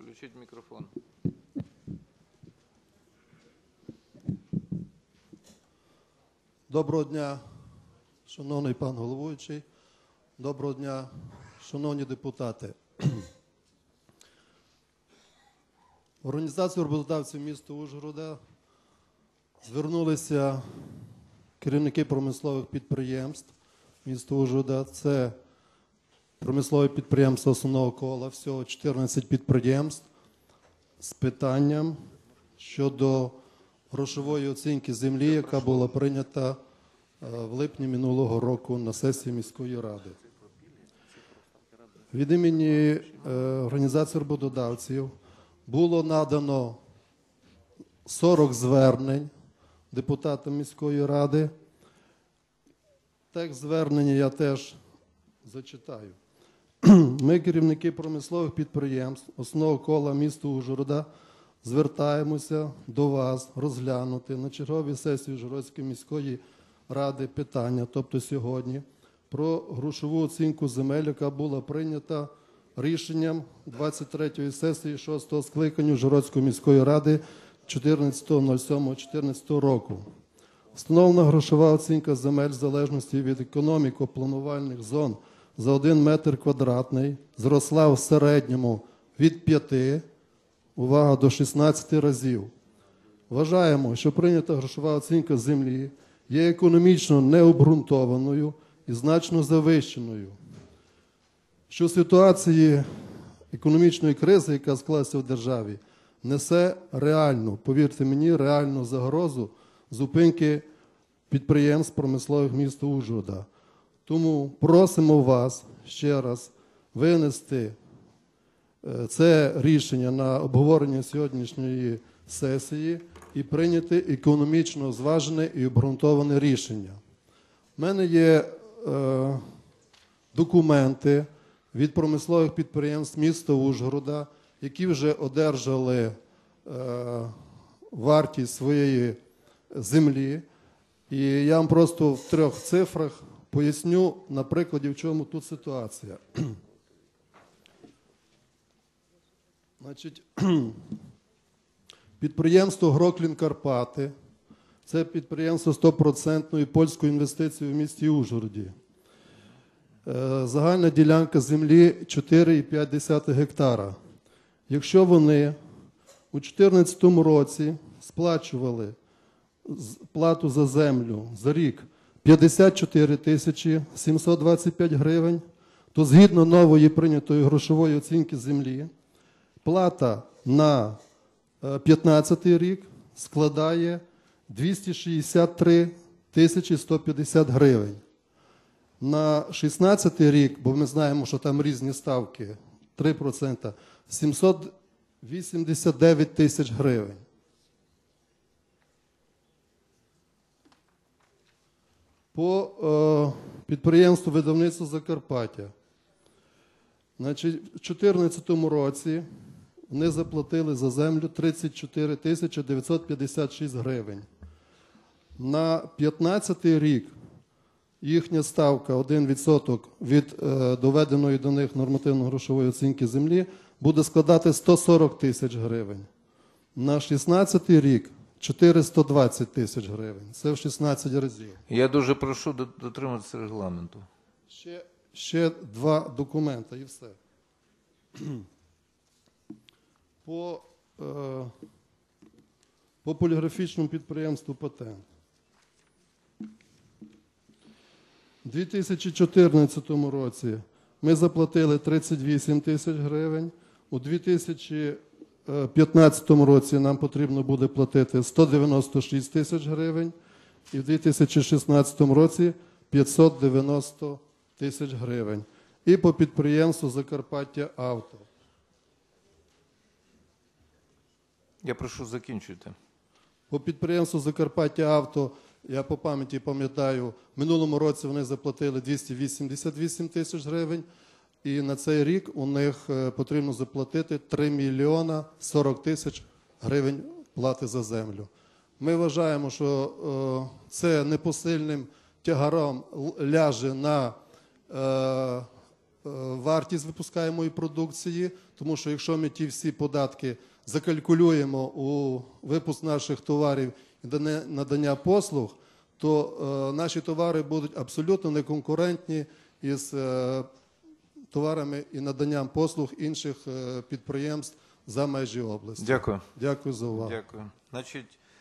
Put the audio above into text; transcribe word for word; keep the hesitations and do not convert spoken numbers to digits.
Включіть мікрофон. Доброго дня, шановний пан головуючий. Доброго дня, шановні депутати. Організація роботодавців міста Ужгорода звернулися керівники промислових підприємств міста Ужгорода. Це промислові підприємства основного кола, всього чотирнадцять підприємств, з питанням щодо грошової оцінки землі, яка була прийнята в липні минулого року на сесії міської ради. Від імені організації роботодавців було надано сорок звернень депутатам міської ради. Текст звернення я теж зачитаю. Ми, керівники промислових підприємств основного кола міста Ужгорода, звертаємося до вас розглянути на черговій сесії Ужгородської міської ради питання, тобто сьогодні, про грошову оцінку земель, яка була прийнята рішенням двадцять третьої сесії шостого скликання Ужгородської міської ради чотирнадцятого сьомого чотирнадцятого року. Встановлена грошова оцінка земель в залежності від економіко-планувальних зон за один метр квадратний зросла в середньому від п'яти, увага, до шістнадцяти разів. Вважаємо, що прийнята грошова оцінка землі є економічно необґрунтованою і значно завищеною. Що в ситуації економічної кризи, яка склалася в державі, несе реальну, повірте мені, реальну загрозу зупинки підприємств промислових міста Ужгорода. Тому просимо вас ще раз винести це рішення на обговорення сьогоднішньої сесії і прийняти економічно зважене і обґрунтоване рішення. У мене є е, документи від промислових підприємств міста Ужгорода, які вже одержали е, вартість своєї землі. І я вам просто в трьох цифрах поясню, на прикладі, в чому тут ситуація. Значить, підприємство «Гроклін Карпати» – це підприємство стопроцентної польської інвестиції в місті Ужгороді. Загальна ділянка землі чотири цілих п'ять десятих гектара. Якщо вони у дві тисячі чотирнадцятому році сплачували плату за землю за рік п'ятдесят чотири тисячі сімсот двадцять п'ять гривень, то згідно нової прийнятої грошової оцінки землі, плата на п'ятнадцятий рік складає двісті шістдесят три тисячі сто п'ятдесят гривень. На шістнадцятий рік, бо ми знаємо, що там різні ставки, три відсотки, сімсот вісімдесят дев'ять тисяч гривень. По е, підприємству видавництва Закарпаття. Значить, у дві тисячі чотирнадцятому році вони заплатили за землю тридцять чотири тисячі дев'ятсот п'ятдесят шість гривень. На п'ятнадцятий рік їхня ставка один відсоток від е, доведеної до них нормативно-грошової оцінки землі буде складати сто сорок тисяч гривень. На шістнадцятий рік чотириста двадцять тисяч гривень. Це в шістнадцять разів. Я дуже прошу дотримуватися регламенту. Ще, ще два документи і все. По, е, по поліграфічному підприємству «Патент». У дві тисячі чотирнадцятому році ми заплатили тридцять вісім тисяч гривень, у дві тисячі п'ятнадцятому році нам потрібно буде платити сто дев'яносто шість тисяч гривень і в дві тисячі шістнадцятому році п'ятсот дев'яносто тисяч гривень. І по підприємству «Закарпаття Авто». Я прошу закінчуйте. По підприємству «Закарпаття Авто», я по пам'яті пам'ятаю, в минулому році вони заплатили двісті вісімдесят вісім тисяч гривень, і на цей рік у них потрібно заплатити три мільйони сорок тисяч гривень плати за землю. Ми вважаємо, що е, це непосильним тягаром ляже на е, вартість випускаємої продукції, тому що якщо ми ті всі податки закалькулюємо у випуск наших товарів і дане- надання послуг, то е, наші товари будуть абсолютно неконкурентні із е, товарами і наданням послуг інших е, підприємств за межі області. Дякую. Дякую за увагу. Дякую. Значить,